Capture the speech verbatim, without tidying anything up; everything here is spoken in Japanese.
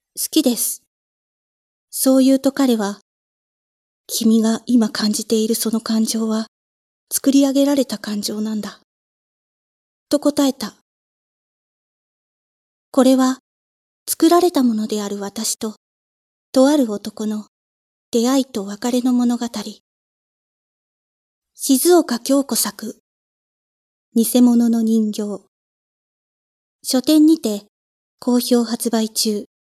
好きです。そう言うと彼は、君が今感じているその感情は、作り上げられた感情なんだ。と答えた。これは、作られたものである私と、とある男の出会いと別れの物語。静岡京子作、偽物の人形。書店にて好評発売中。